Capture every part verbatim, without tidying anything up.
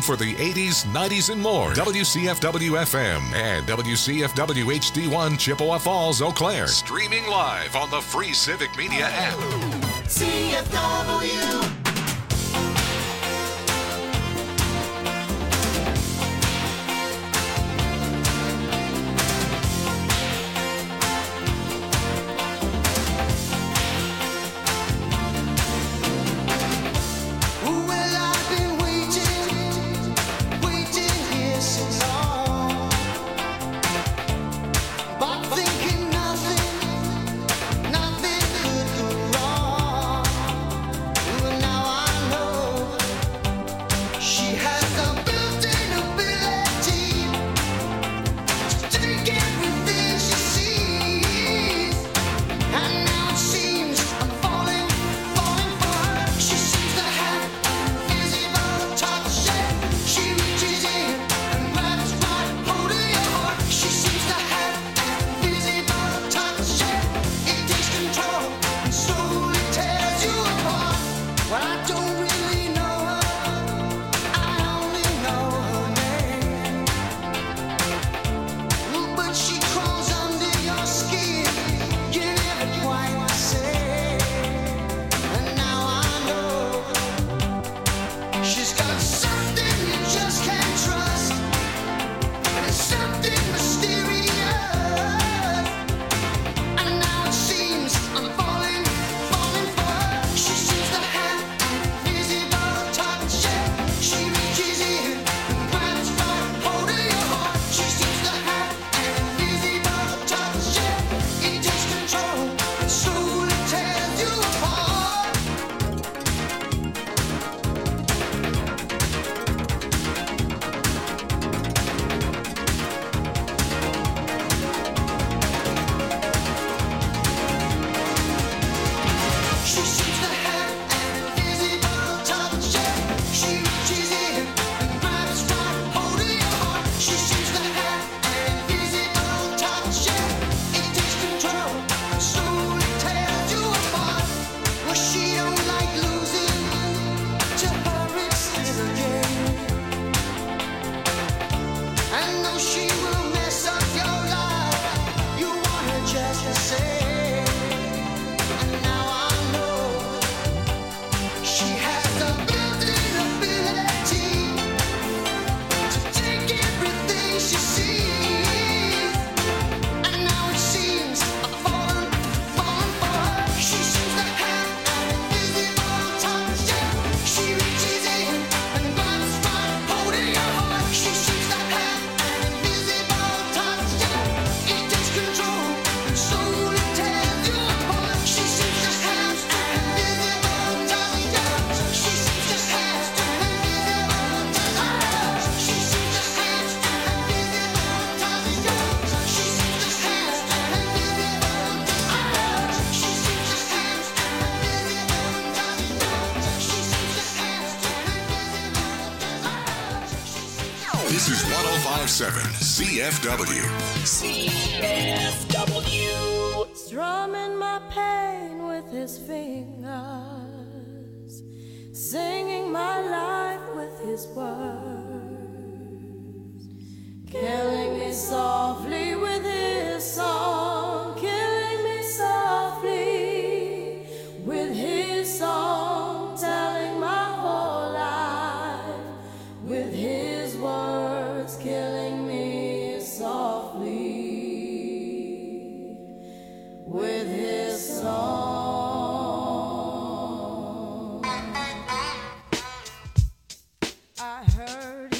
home for the eighties, nineties, and more. W C F W F M and W C F W H D one Chippewa Falls, Eau Claire. Streaming live on the free Civic Media app. C F W. This is one oh five point seven C F W. C F W. Strumming my pain with his fingers, singing my life with his words, killing me softly with his song, killing me softly with his song, telling my whole life with his words, killing me softly with his song. I heard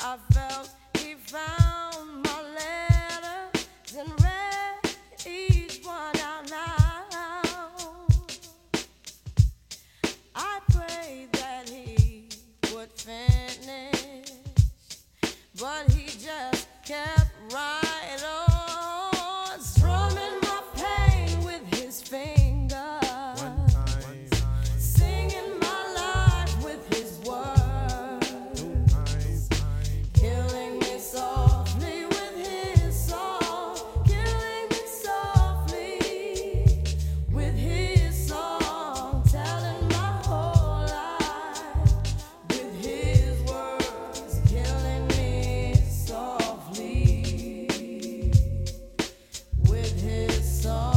I felt he found my letters and read each one out loud. I prayed that he would finish, but he just kept right on, strumming my pain with his fingers, singing my life with his words, killing me softly with his song, killing me softly with his song, telling my whole life with his words, killing me softly with his song.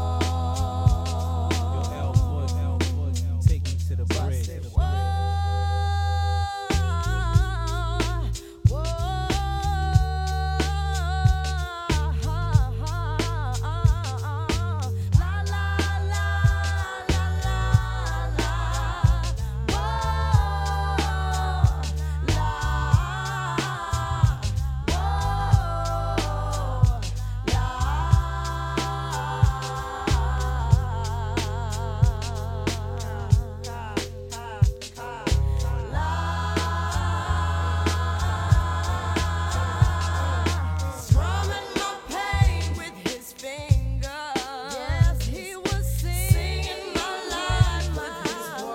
Take me to the bridge. Whoa, whoa, la la la la la la, whoa, strumming my pain with his fingers. Yes, he was singing my life with his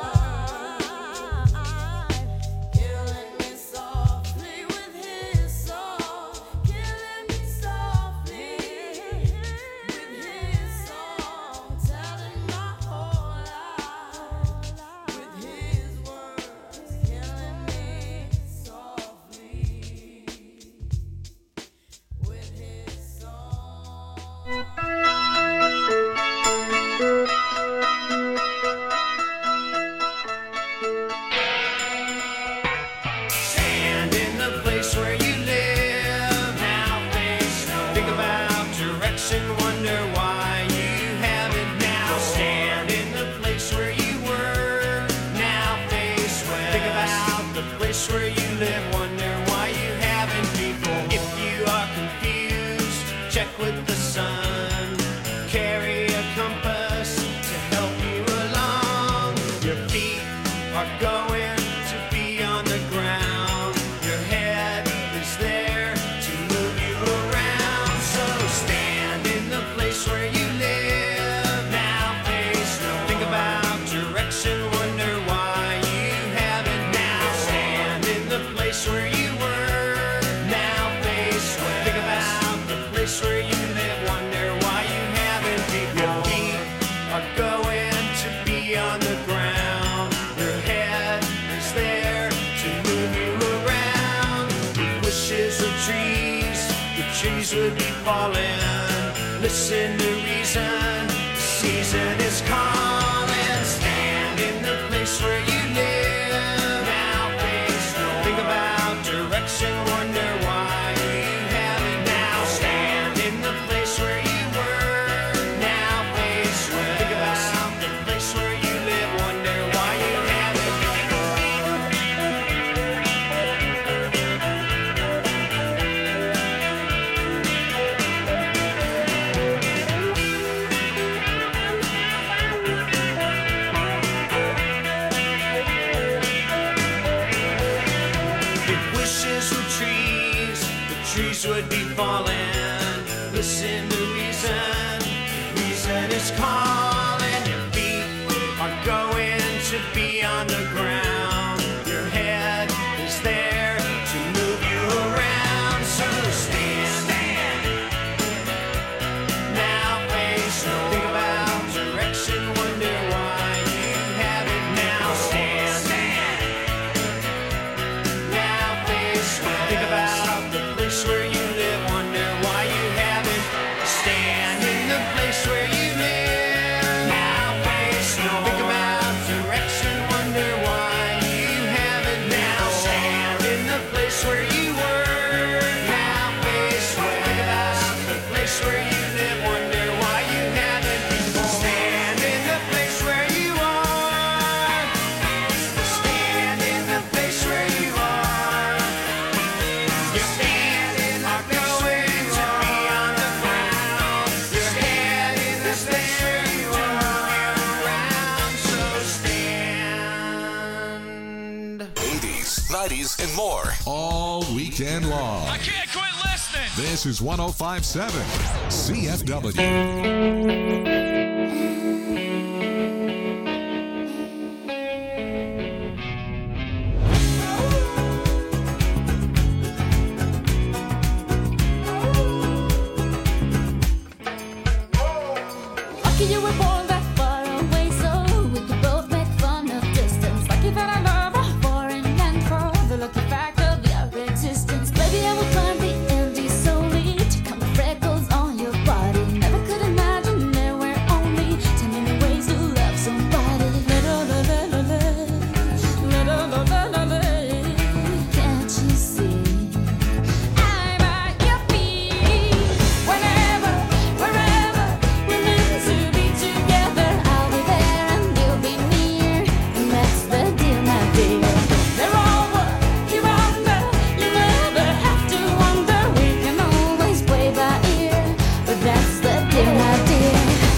words, killing me softly with his song, killing me softly with his song, telling my whole life with his words, killing me softly with his Stand in the place where you live. Now face no. Think about direction. Wonder why you haven't now. Stand in the place where you were. Now face where. Think about the place where you live. Wonder why you haven't before. If you are confused, check with the sun. Carry a compass to help you along. Your feet are going to be on the ground. Your head is there to move you around. So stand in the place where you live. Now face no. Think about direction. Wonder why you haven't now. Stand in the place where you were. Now face where. Think about the place where you live. Wonder why you haven't before. Your feet are going to be on the ground. Your head is there to move you around. If wishes were trees, the trees would be falling. Listen to reason, the season is calling. Stand in the place where you live. Now face no. Think about direction. Wonder why you haven't now. Stand in the place where you were. Now face where. Think about the place where you live. Wonder why you haven't. If wishes were trees, the trees would be falling. Listen to reason, reason is calling. Your feet are going to be on the ground. Your head is there to move you around. So stand, stand. Now face no. Think about direction. Wonder why you haven't now. Stand, stand. Now face where. Think about the place where you live. Wonder why you haven't. and more all weekend long. I can't quit listening. This is one oh five point seven C F W. Lucky you were born that far away, so we could both make fun of distance. Lucky that I love a foreign land for the lucky fact of your existence. Baby, I will climb the Andes solely to count the freckles on your body. Never could imagine there were only ten million ways to love somebody. Can't you see? I'm at your feet. Whenever, wherever we're meant to be together, I'll be there and you'll be near, and that's the deal, my dear. They're over, you're under, you never have to wonder. We can always play by ear, but that's the deal, my dear.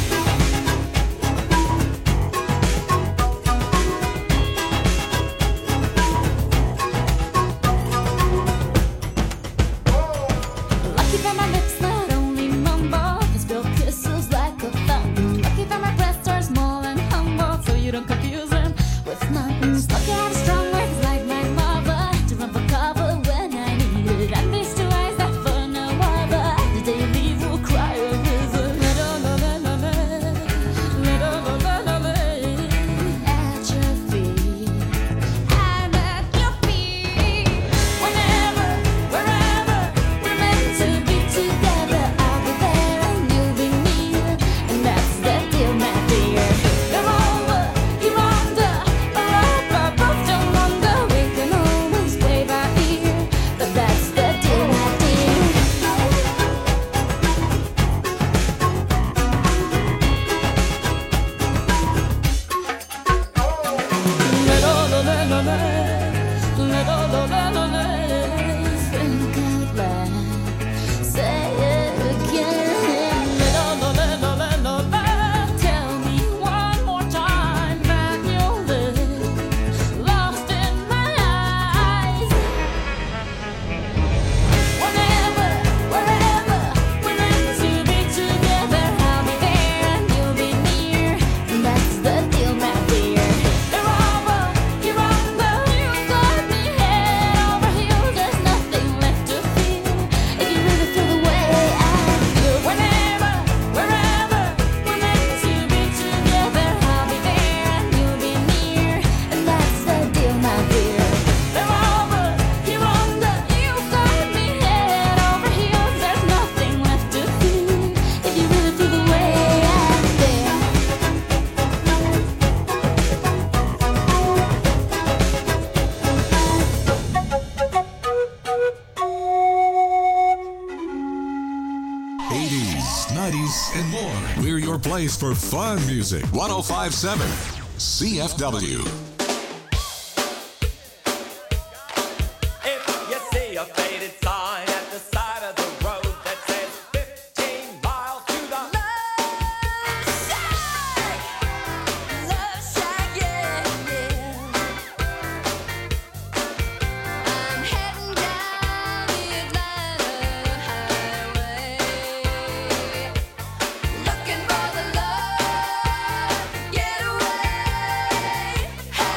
Lucky that my lips not only mumble, they spill kisses like a fountain. Lucky that my breasts are small and humble, so you don't confuse them with mountains. Lucky I have strong words like my mother to run for cover when I need it. And these two eyes that for no other, the day you leave will cry a river. At your feet, I'm at your feet. Whenever, wherever we're meant to be together, I'll be there and you'll be near, and that's the deal, my dear. They're over, you're under, but I both don't wonder. We can always play by ear, but that's the deal, my dear. Think out loud, say it again. Tell me one more time that you'll live lost in my eyes. Whenever, wherever we're meant to be together, I'll be there and you'll be near, and that's the deal, my dear. They're over, you're under, you've got me head over heels. There's nothing left to feel if you really feel the way I feel. Whenever, wherever we're meant to be together, I'll be there and you'll be near, and that's the deal, my dear. They're over, you're under, you've got me head over heels. There's nothing left to feel if you really feel the way I feel. eighties, nineties, and more. We're your place for fun music. one oh five point seven C F W. If you see a faded sign at the side of the road that says fifteen miles to the Love shack, yeah, yeah. I'm heading down the Atlanta highway, looking for the love getaway.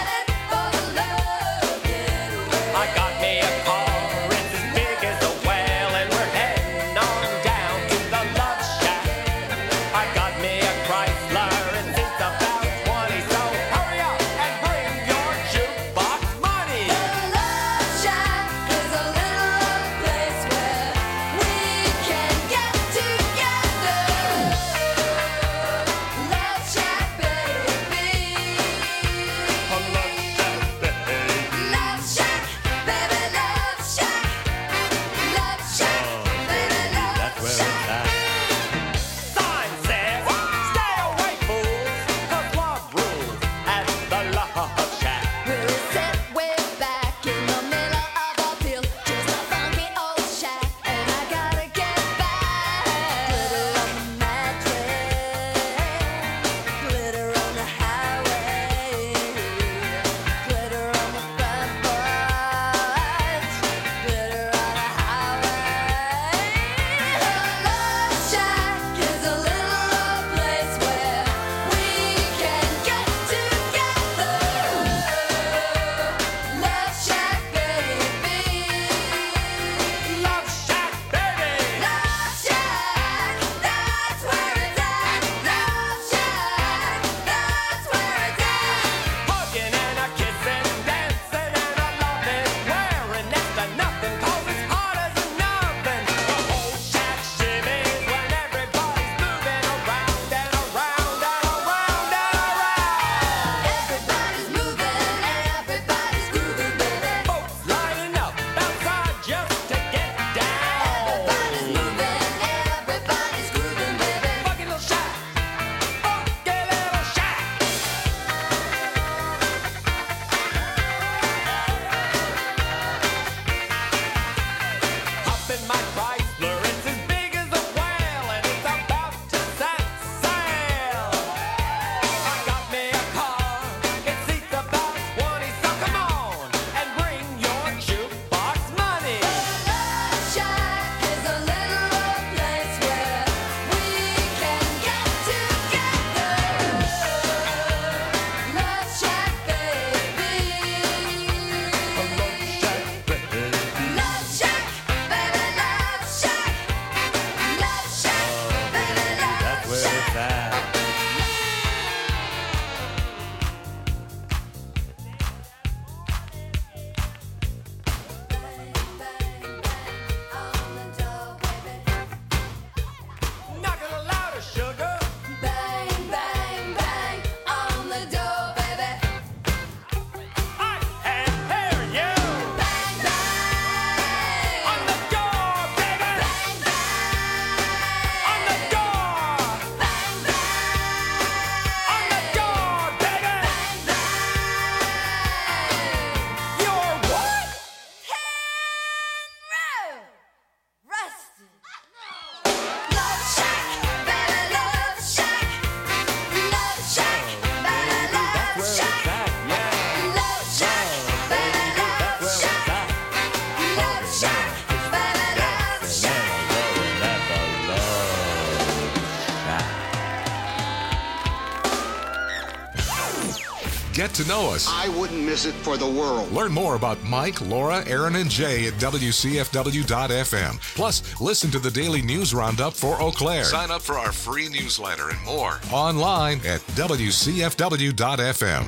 Get to know us. I wouldn't miss it for the world. Learn more about Mike, Laura, Aaron, and Jay at W C F W dot F M. Plus, listen to the daily news roundup for Eau Claire. Sign up for our free newsletter and more online at W C F W dot F M.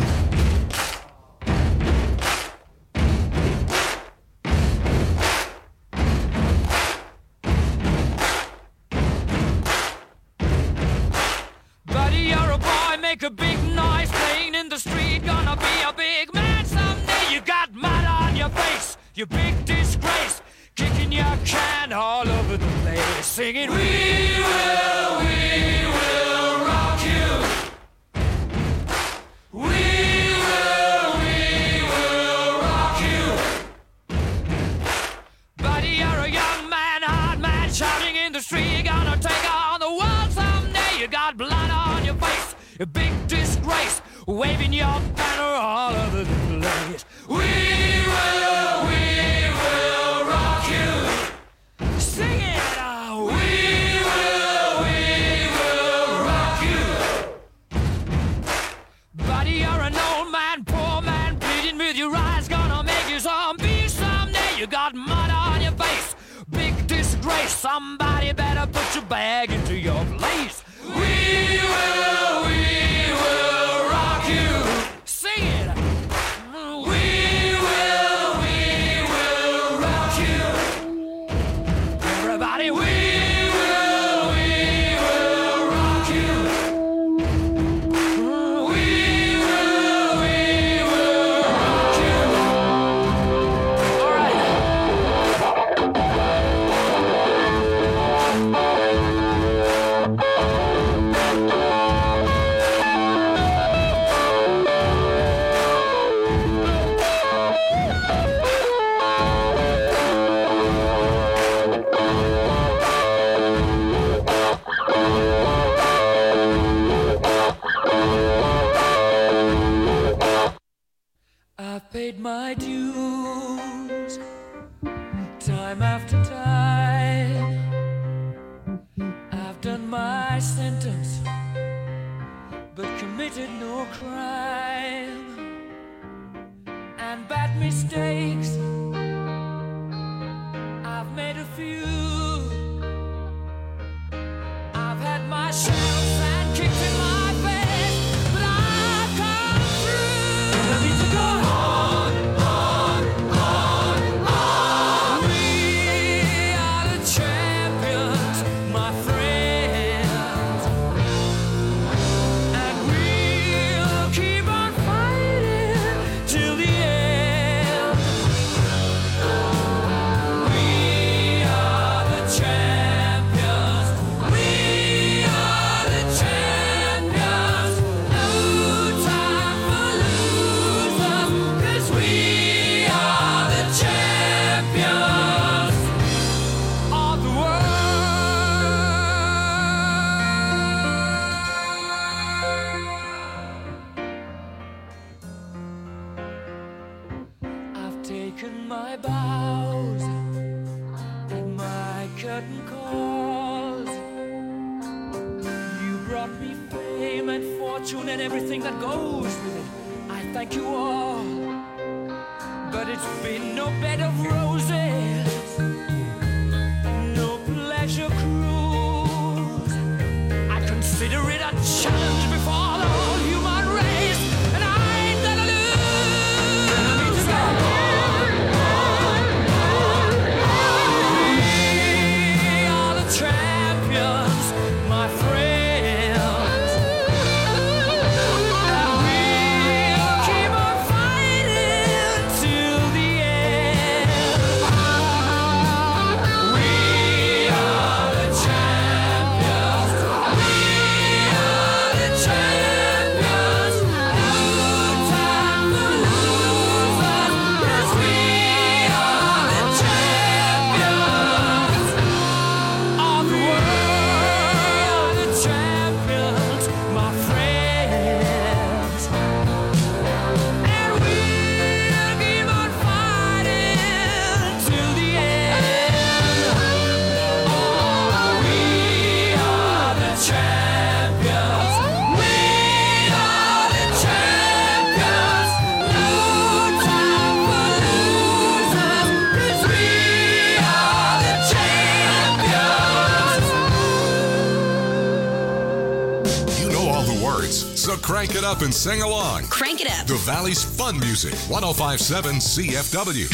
Buddy, you're a boy, make a big noise playing in the street. Gonna be a big man someday. You got mud on your face, you big disgrace. Kicking your can all over the place, singing, we will, we will rock you. We will, we will rock you. Buddy, you're a young man, hard man, shouting in the street. You're gonna take on the world someday. You got blood on your face, a big disgrace, waving your banner all over the place. We will, we will rock you. Sing it out. We will, we will rock you. Buddy, you're an old man, poor man, pleading with your eyes, gonna make you zombie someday. You got mud on your face, big disgrace. Somebody better put your bag into your place. We will, we will rock you. Sing it. We will, we will rock you. Everybody, we will, we will rock you. We will, we will rock you. All right. I've paid my dues time after time. I've done my sentence, but committed no crime. And bad mistakes, I've made a few. I've had my shells and kicked in my face, but I've come through. I need to go on, on, on, on. We are the champions, my friends, and we'll keep on fighting till the end. We are the champions. We are the champions. No time for losers, 'cause we are the champions of the world. I've taken my bows and my curtain calls. You brought me fame and fortune and everything that goes with it. I thank you all, but it's been no bed of roses, no pleasure cruise. I consider it a challenge before the whole human race, and I ain't gonna lose. We are the champions, my friends, and we'll keep on fighting till the end. crank it up and sing along. Crank it up. The Valley's fun music. one oh five point seven C F W.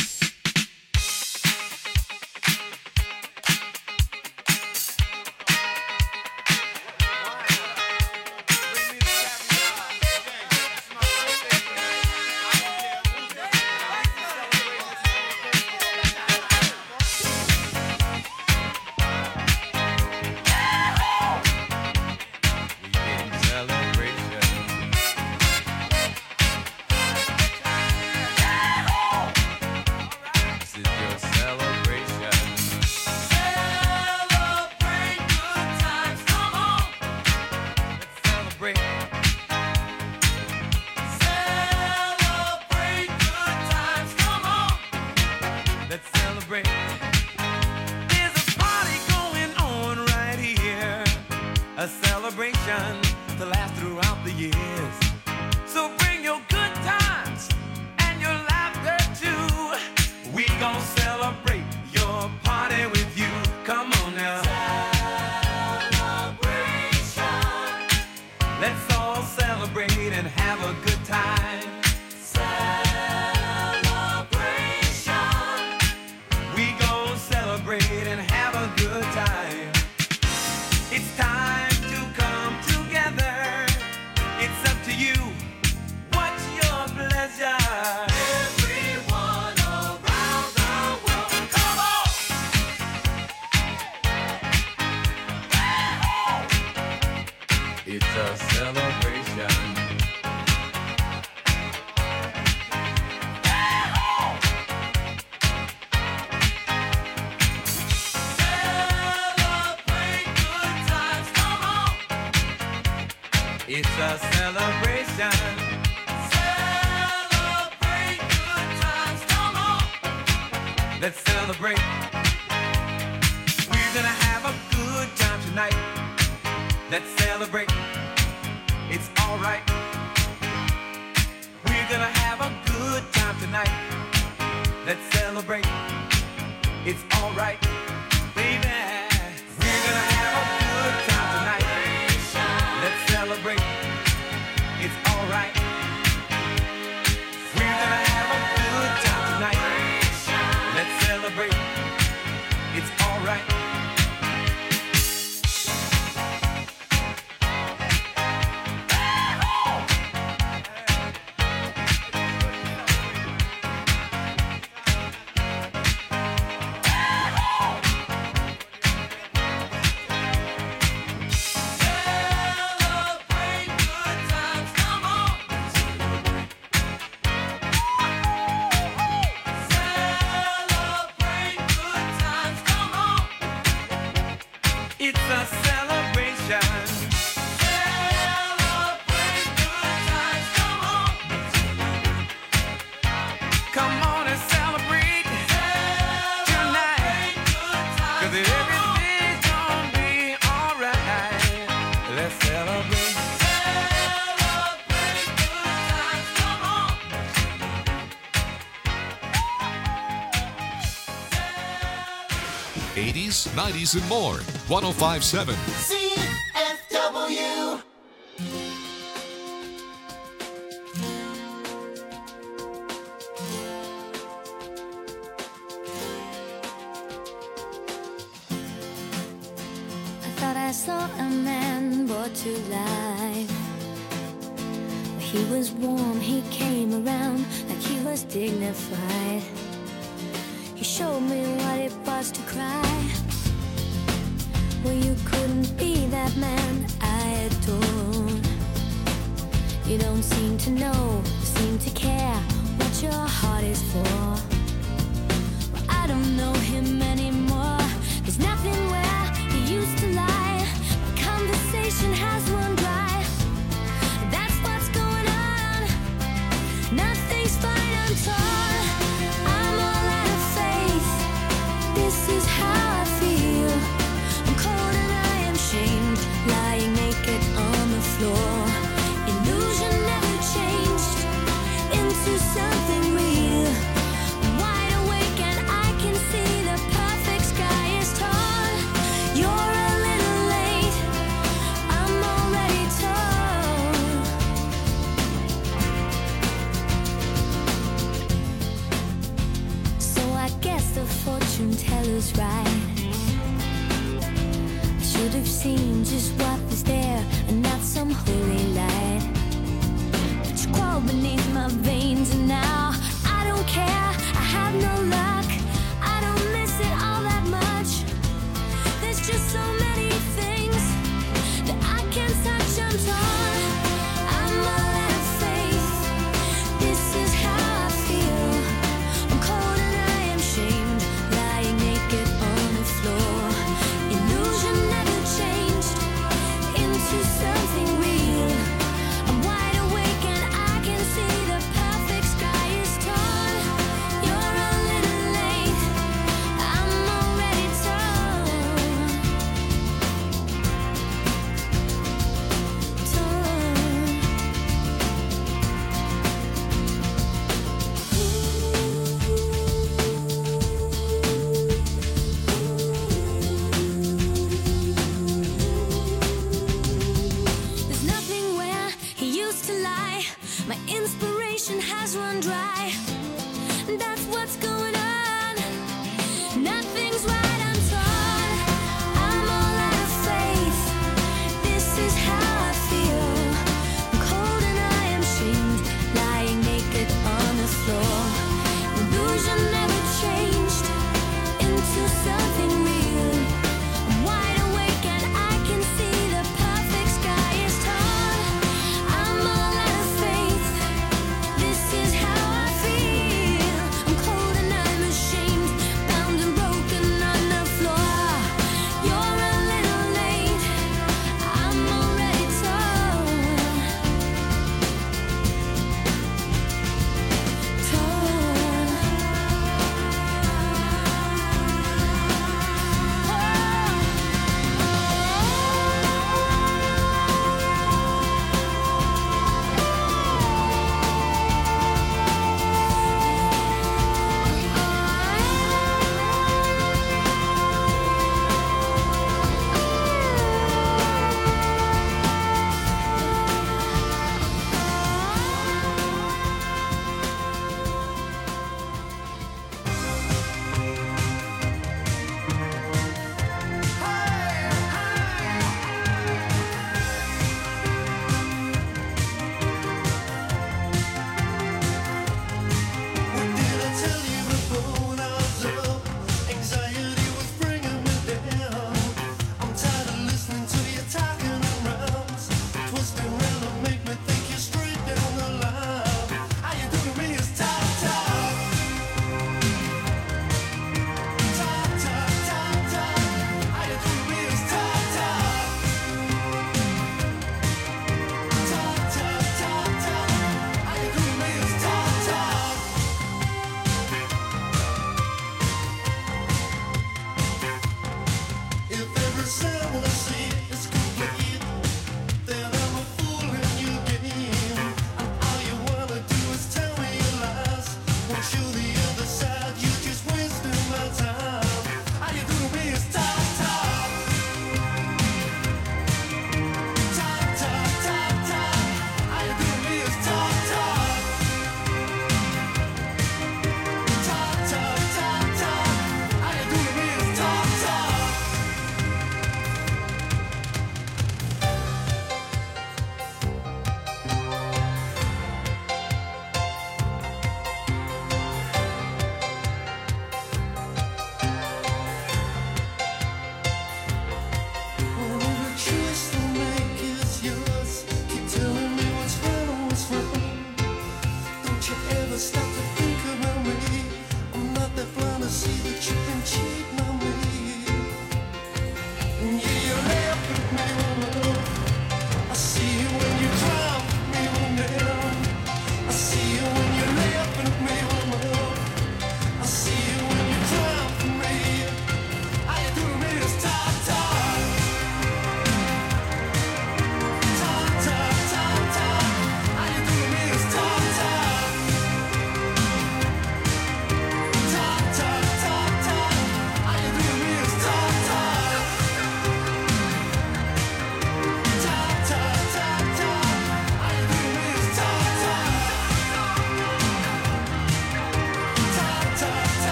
eighties, nineties, and more. one oh five point seven C F W. I thought I saw a man brought to life. He was warm, he came around like he was dignified. He showed me what it was to cry. Well, you couldn't be that man I adored. You don't seem to know, seem to care what your heart is for. Well, I don't know him anymore. There's nothing where he used to lie. My conversation has run dry. That's what's going on. Nothing's fine, I'm torn. I'm all out of faith. This is how I feel. I'm cold and I am shamed, lying naked on the floor. Illusion never changed into something real. I'm wide awake and I can see the perfect sky is torn. You're a little late, I'm already torn. seen just what was there and not some holy light. But you crawl beneath my veins and now I don't care, I have no luck, I don't miss it all that much. There's just so many things that I can't touch, I'm torn, I'm all out of faith. This is how I feel, I'm cold and I am shamed, lying naked on the floor. Illusion never changed,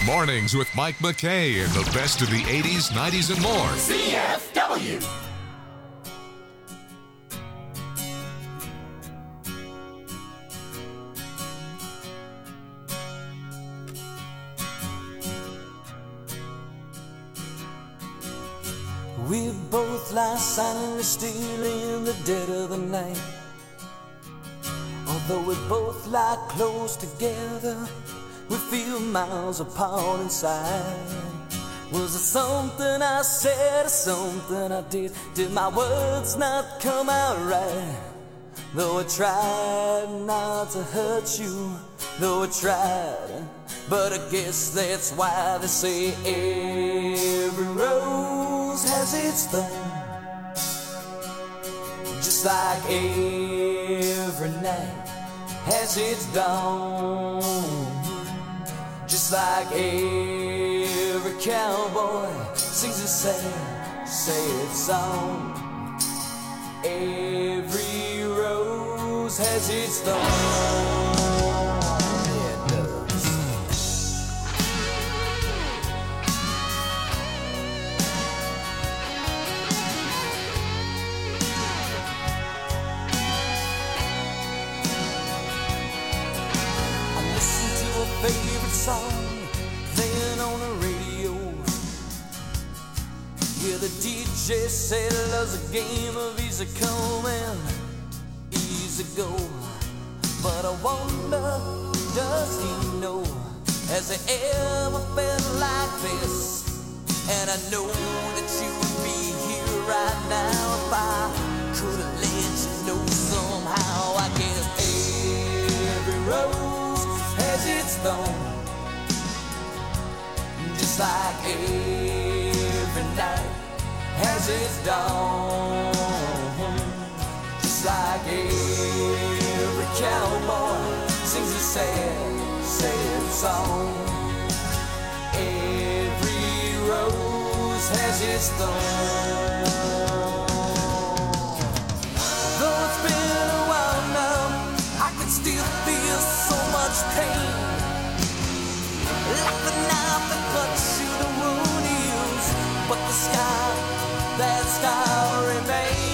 Mornings with Mike McKay and the best of the eighties, nineties, and more. C F W. We both lie silently still in the dead of the night. Although we both lie close together, we feel miles apart inside. Was it something I said or something I did? Did my words not come out right? Though I tried not to hurt you, though I tried, but I guess that's why they say every rose has its thorn. Just like every night has its dawn. Just like every cowboy sings a sad, sad song. Every rose has its thorn. Yeah, it does. I listen to a favorite song playing on the radio. Yeah, the D J said love's a game of easy come and easy go. But I wonder, does he know? Has he ever felt like this? And I know that you would be here right now if I could have let you know somehow. I guess every rose has its thorn. Just like every night has its dawn. Just like every cowboy sings a sad, sad song. Every rose has its thorn. Though it's been a while now, I can still feel so much pain. Like the knife that cuts you, the wound heals, but the scar, that scar remains.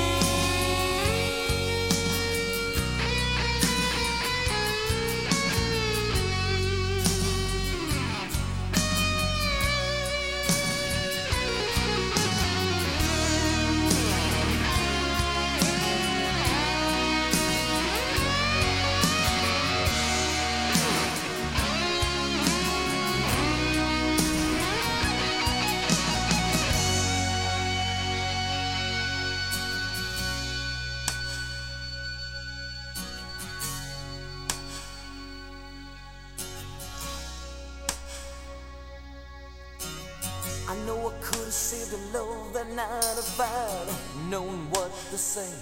I know I could have saved a love that night if I'd known what to say.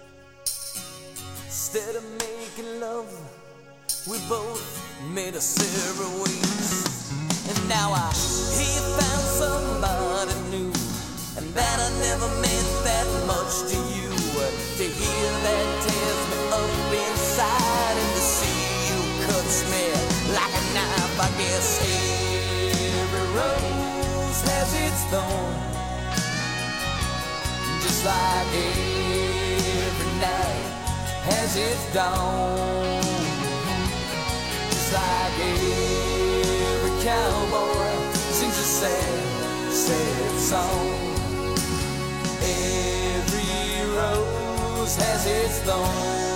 Instead of making love, we both made us several ways. And now I hear you found somebody new, and that I never meant that much to you. To hear that tears me up inside, and to see you cuts me like a knife. I guess every rose has its thorn. Just like every night has its dawn. Just like every cowboy sings a sad, sad song. Every rose has its thorn.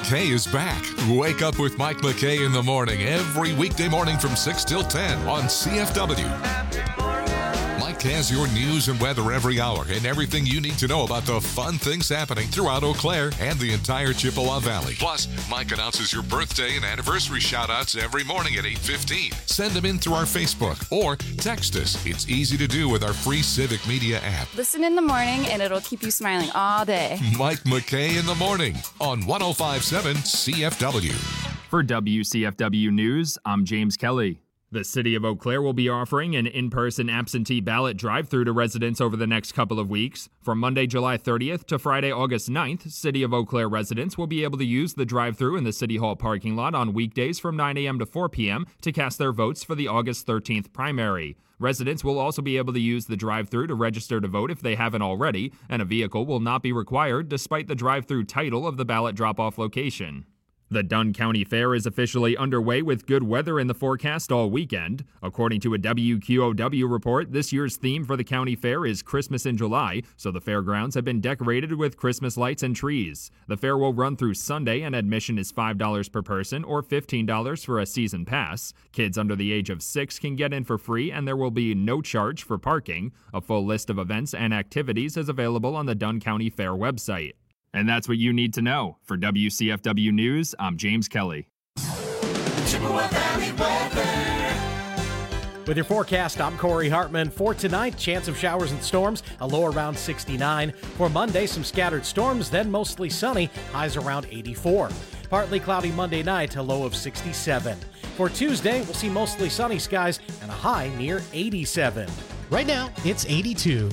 McKay is back. Wake up with Mike McKay in the morning every weekday morning from six till ten on C F W. Mike has your news and weather every hour and everything you need to know about the fun things happening throughout Eau Claire and the entire Chippewa Valley. Plus, Mike announces your birthday and anniversary shout-outs every morning at eight fifteen. Send them in through our Facebook or text us. It's easy to do with our free Civic Media app. Listen in the morning and it'll keep you smiling all day. Mike McKay in the morning on one oh five point seven C F W. For W C F W News, I'm James Kelly. The City of Eau Claire will be offering an in-person absentee ballot drive-through to residents over the next couple of weeks. From Monday, July thirtieth to Friday, August ninth, City of Eau Claire residents will be able to use the drive-through in the City Hall parking lot on weekdays from nine a.m. to four p.m. to cast their votes for the August thirteenth primary. Residents will also be able to use the drive-through to register to vote if they haven't already, and a vehicle will not be required despite the drive-through title of the ballot drop-off location. The Dunn County Fair is officially underway with good weather in the forecast all weekend. According to a W Q O W report, this year's theme for the county fair is Christmas in July, so the fairgrounds have been decorated with Christmas lights and trees. The fair will run through Sunday, and admission is five dollars per person or fifteen dollars for a season pass. Kids under the age of six can get in for free, and there will be no charge for parking. A full list of events and activities is available on the Dunn County Fair website. And that's what you need to know. For W C F W News, I'm James Kelly. Chippewa Valley weather. With your forecast, I'm Corey Hartman. For tonight, chance of showers and storms, a low around sixty-nine. For Monday, some scattered storms, then mostly sunny, highs around eighty-four. Partly cloudy Monday night, a low of sixty-seven. For Tuesday, we'll see mostly sunny skies and a high near eighty-seven. Right now, it's eighty-two.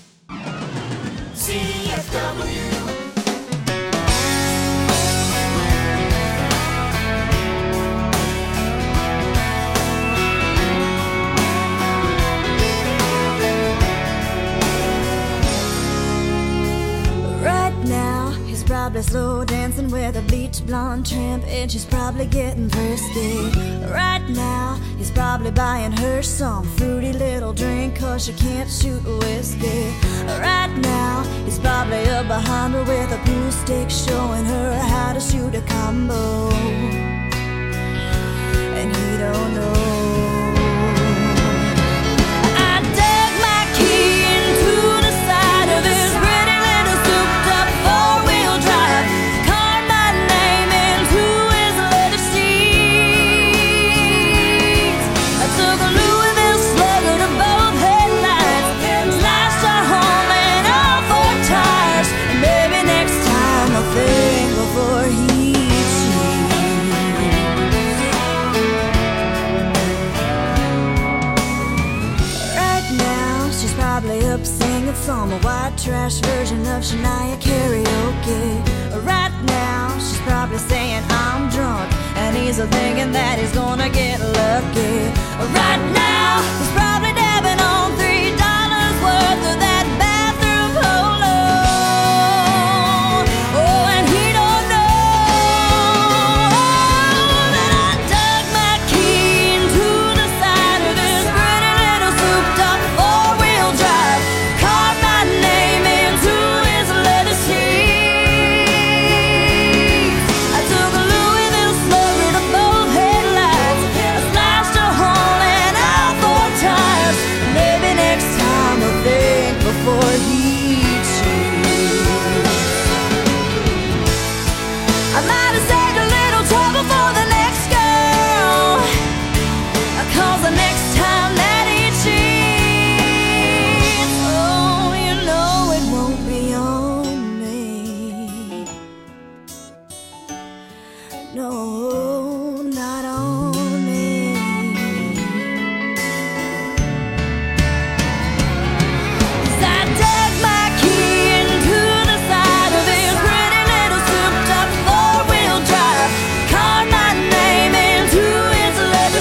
C F W. Probably slow dancing with a bleach blonde tramp, and she's probably getting thirsty. Right now, he's probably buying her some fruity little drink, cause she can't shoot whiskey. Right now, he's probably up behind her with a pool stick, showing her how to shoot a combo. And he don't know. I dug my key into the side of his pretty little souped up four-wheel drive, carved my name into his leather seats. I took a Louisville Slugger to both headlights, slashed her home and all four tires. Maybe next time I'll think before he up singing some white trash version of Shania karaoke. Right now, she's probably saying I'm drunk, and he's thinking that he's gonna get lucky. Right now, he's probably dabbing on three dollars worth of that bathroom polo. Oh, and he don't know that I dug my key into the side of this pretty little souped up four-wheel drive, carved my name into his leather seats. I took a Louisville Slugger to both headlights, I slashed a hole in all four tires. Maybe next time I'll think before he cheats. I might have saved a little trouble for the next girl, cause the next time that he cheats, oh, you know it won't be on me. No, not on me. 'Cause I dug my key into the side of his pretty little souped up four-wheel drive, carved my name into his leather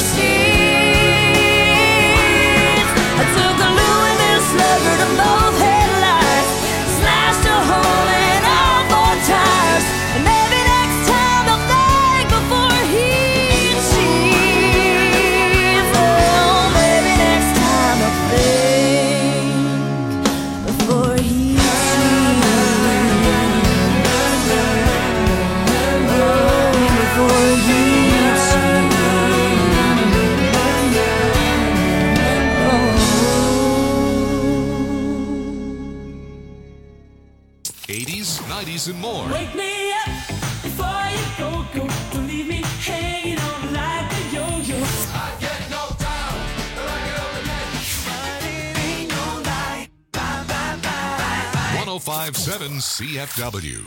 seats. I took a Louisville Slugger to both headlights, slashed a hole in all four tires. And maybe next time I'll think before he cheats. Oh, maybe next time I'll think before he cheats. Oh. eighties, nineties, and more. Wake me up before you go, go. Don't leave me hanging on like a yo-yo. I get knocked down, but I get up again. But it ain't no lie. Bye, bye, bye, bye. one oh five point seven C F W.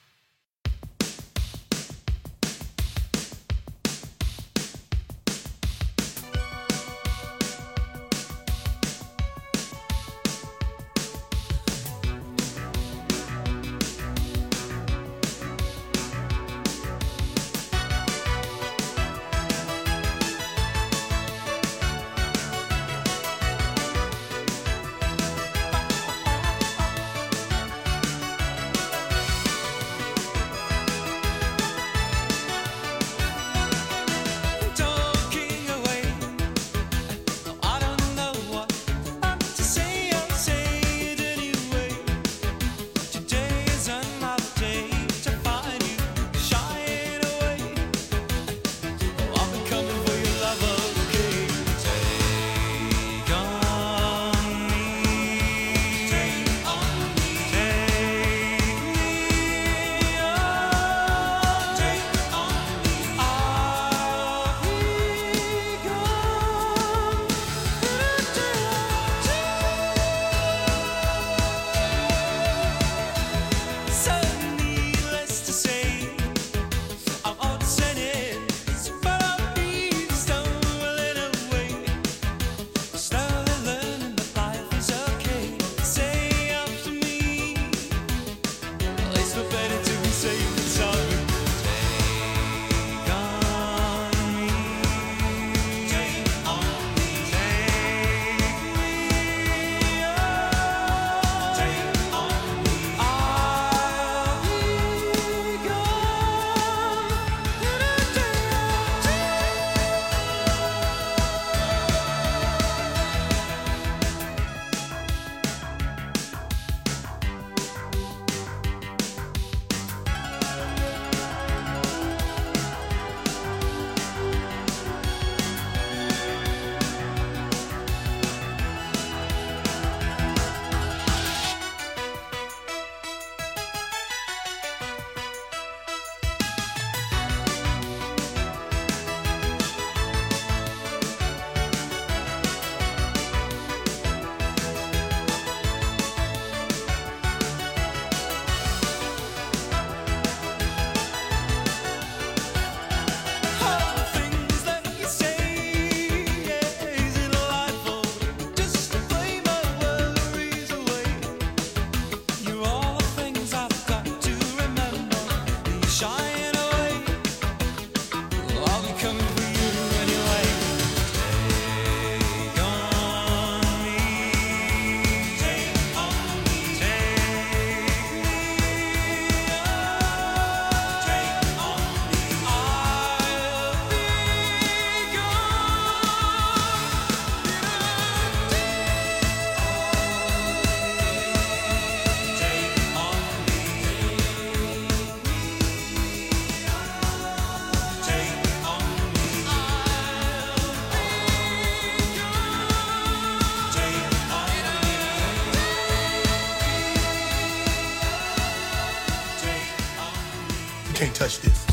can't touch this.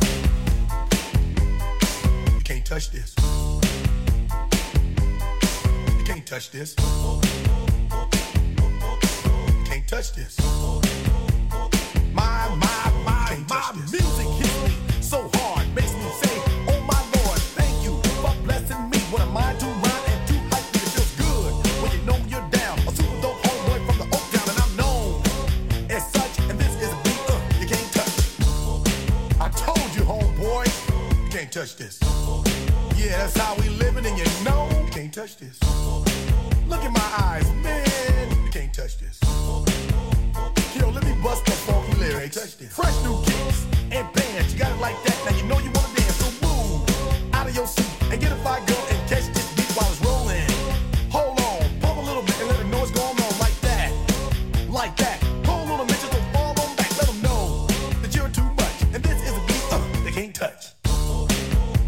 You can't touch this. You can't touch this. You can't touch this. My, my, my, my music hits me so hard, makes me say, oh my Lord, thank you for blessing me. What am I to rhyme and to hype me? It feels good when you know you're down. A super dope homeboy from the Oak Town, and I'm known as such. And this is a beat uh, you can't touch. I told you, homeboy, you can't touch this. Yeah, that's how we living, and you know you can't touch this. Look in my eyes, man, you can't touch this. Yo, let me bust the funky lyrics. Fresh new kicks and bands, you got it like that. Now you know you wanna dance, so move out of your seat and get a fire girl and catch this beat while it's rolling. Hold on, pump a little bit and let them know what's going on like that, like that. Hold on a minute, just don't fall on back. Let them know that you're too much, and this is a beat uh, they can't touch.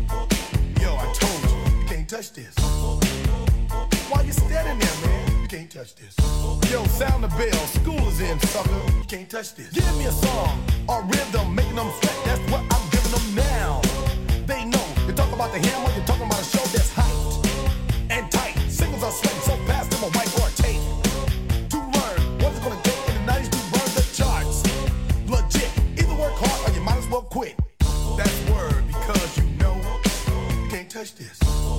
Yo, I told you, you can't touch this. Why you standing there, man? You can't bell, school is in, sucker. You can't touch this. Give me a song or rhythm, making them sweat. That's what I'm giving them now. They know. You talk about the hammer, you're talking about a show that's hyped and tight. Singles are sweating so fast, them a white or a tape. To learn what it's gonna take in the nineties to burn the charts. Legit. Either work hard or you might as well quit. That's word because you know you can't touch this.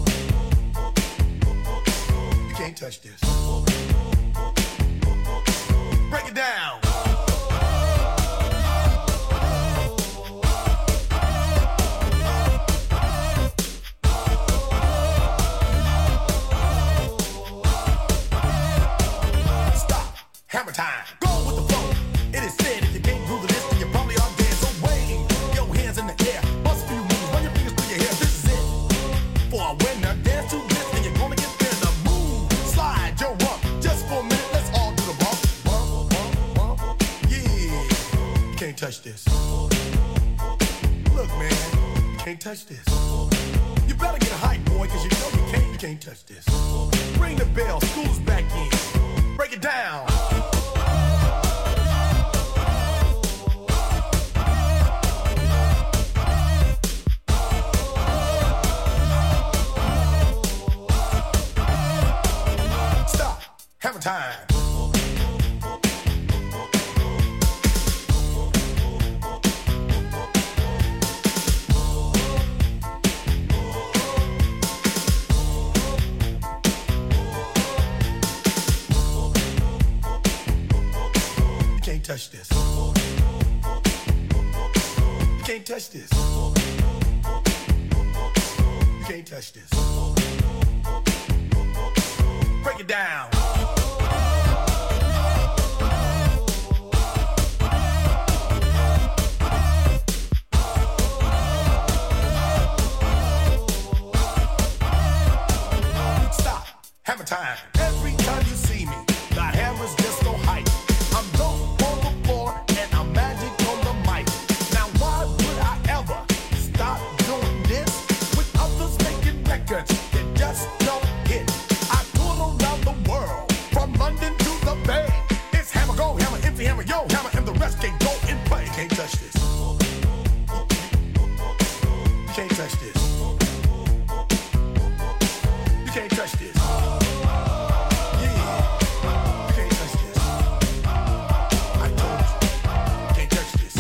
You can't touch this. Break it down. Stop. Hammer time. Go with the flow. It is said if you can't groove the list, then you probably are dead. So wave your hands in the air. Bust a few moves. Run your fingers through your hair. This is it. For a winner, dance to this, and you're gonna get there. The move. Slide your rump. Just for a minute, let's all do the bump. Bump, bump, bump. Yeah. You can't touch this. Look, man. You can't touch this. You better get hype, boy, because you know you can't, you can't touch this. Ring the bell. School's back in. Break it down. Stop. Hammer time. You can't touch this. You can't touch this. You can't touch this. Break it down. Stop. Hammer time. Every time you see me, the hammer's just so hype. I'm dope on the floor and I'm magic on the mic. Now why would I ever stop doing this with others making records that just don't hit? I tour around the world, from London to the Bay. It's hammer go, hammer empty, hammer yo, hammer, and the rest can go and play. You can't touch this. You can't touch this. You can't touch this. Yeah. You can't touch this. I told you. You can't touch this.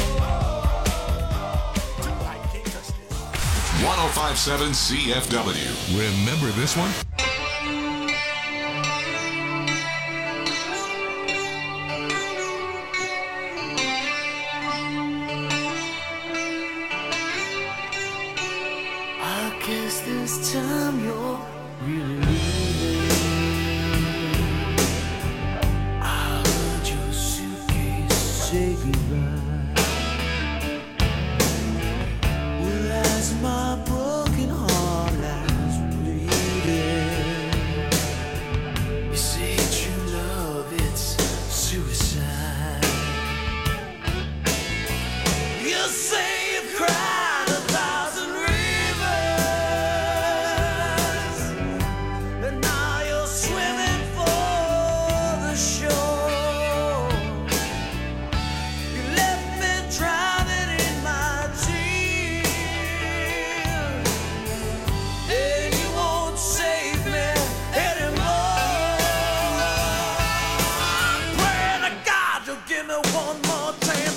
Tonight, you can't touch this. one oh five point seven C F W. Remember this one? I guess this time you're really leaving. I heard your suitcase say goodbye. Well, as my broken heart lies bleeding, you say true love, it's suicide. You say you've cried a thousand rivers, and now you're swimming for the shore. You left me drowning in my tears, and you won't save me anymore. I'm praying to God you'll give me one more chance.